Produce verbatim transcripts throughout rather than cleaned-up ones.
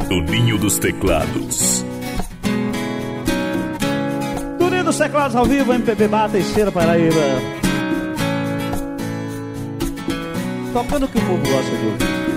Toninho dos Teclados. Toninho dos Teclados ao vivo, M P B Bar, Teixeira, Paraíba. Tocando o que o povo gosta de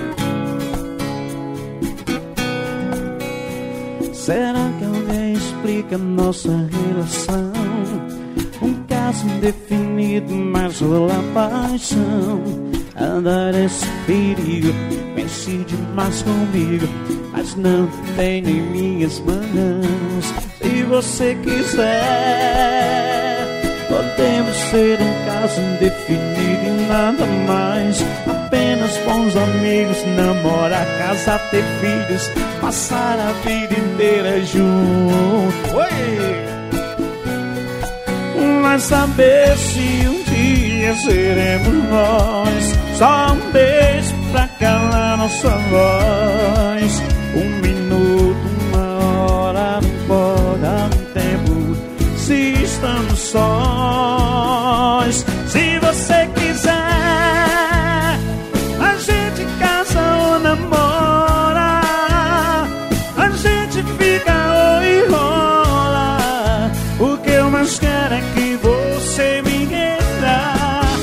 ouvir. Será que alguém explica nossa relação? Um caso indefinido, mas rola paixão. Andar esse perigo, pense demais comigo, mas não tenho em minhas mãos. Se você quiser, podemos ser um caso indefinido e nada mais. Apenas bons amigos, namorar, casar, ter filhos, passar a vida inteira junto. Oi! Mas saber se um dia seremos nós. Só um beijo pra calar nossa voz. Um minuto, uma hora, não importa um tempo, se estamos sós. Se você quiser, a gente casa ou namora, a gente fica ou enrola. O que eu mais quero é que você me queira.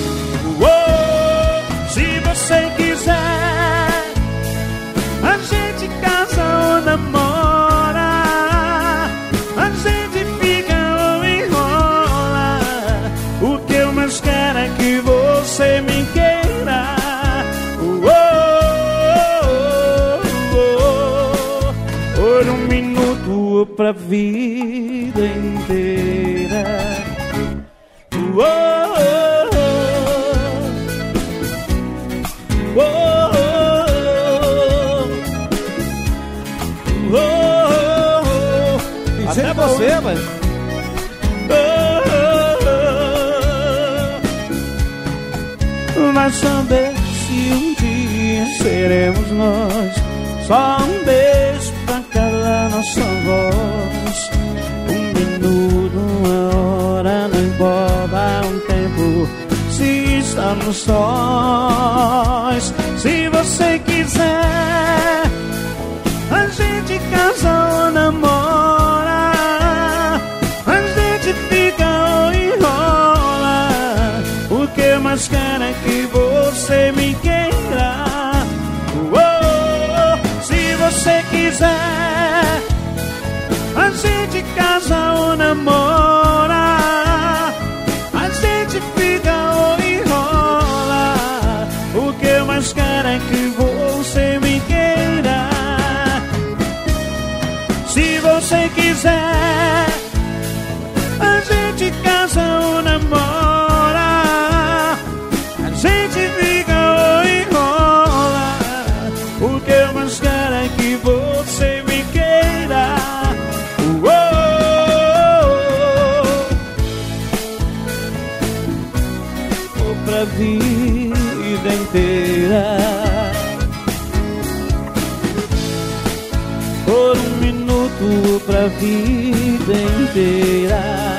A gente casa ou namora, a gente fica ou enrola. O que eu mais quero é que você me queira. Oh, oh, oh, oh. Por um minuto ou pra vida inteira. Oh, oh, oh, oh. Até você, mas... Mas saber se um dia seremos nós. Só um beijo pra calar nossa voz. Um minuto, uma hora, não importa um tempo, se estamos sós. Se você quiser, a gente casa ou namora, a gente fica ou enrola. O que eu mais quero é que você me queira. Oh, oh, oh. Se você quiser, a gente casa ou namora, a gente fica ou enrola. O que eu mais quero é que você me queira. Se você quiser, a gente casa ou namora, a gente fica ou enrola. O que eu mais quero é que você me queira. Oh, oh, oh. Pra vida inteira. Por um minuto, pra vida inteira.